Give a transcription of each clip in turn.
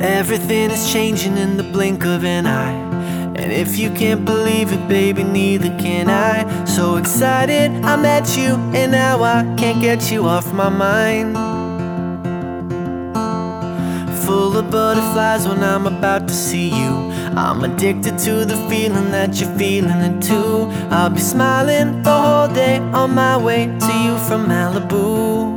Everything is changing in the blink of an eye, and if you can't believe it, baby, neither can I. So excited I met you, and now I can't get you off my mind. Full of butterflies when I'm about to see you. I'm addicted to the feeling that you're feeling it too. I'll be smiling the whole day on my way to you from Malibu.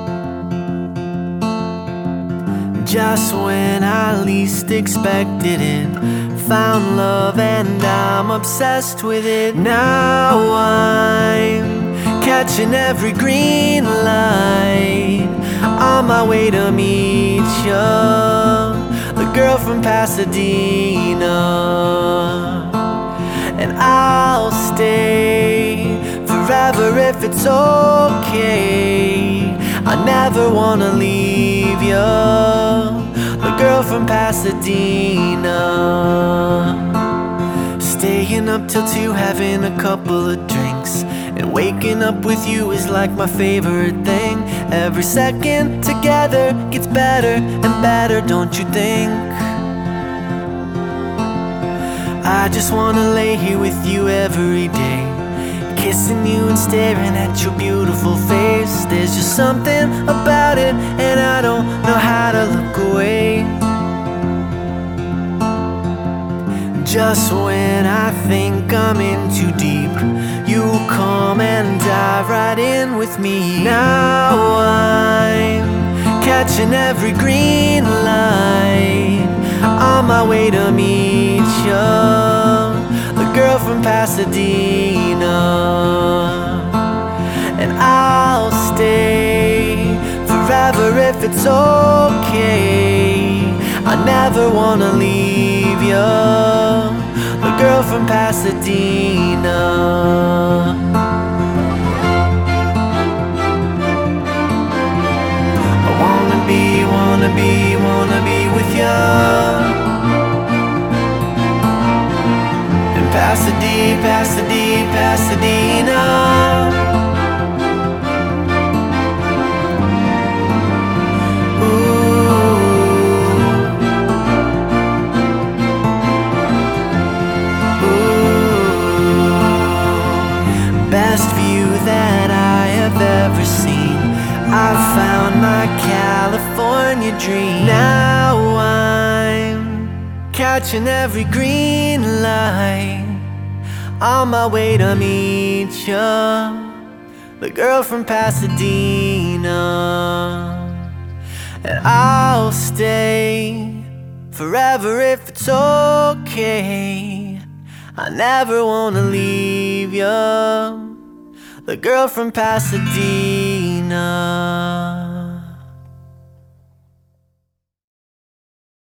Just when I least expected it, found love and I'm obsessed with it. Now I'm catching every green light, on my way to meet you, the girl from Pasadena. And I'll stay forever if it's okay. I never wanna leave you, the girl from Pasadena. Staying up till 2, having a couple of drinks, and waking up with you is like my favorite thing. Every second together gets better and better, don't you think? I just wanna lay here with you every day, kissing you and staring at your beautiful face. There's just something about it, and I don't know how to look away. Just when I think I'm in too deep, you come and dive right in with me. Now I'm catching every green light, on my way to meet you, the girl from Pasadena. And I'll stay forever if it's okay. I never wanna leave you, the girl from Pasadena. I wanna be with you in Pasadena. Best view that I have ever seen. I've found my California dream. Now I'm catching every green light, on my way to meet you, the girl from Pasadena. And I'll stay forever if it's okay. I never wanna leave you, the girl from Pasadena.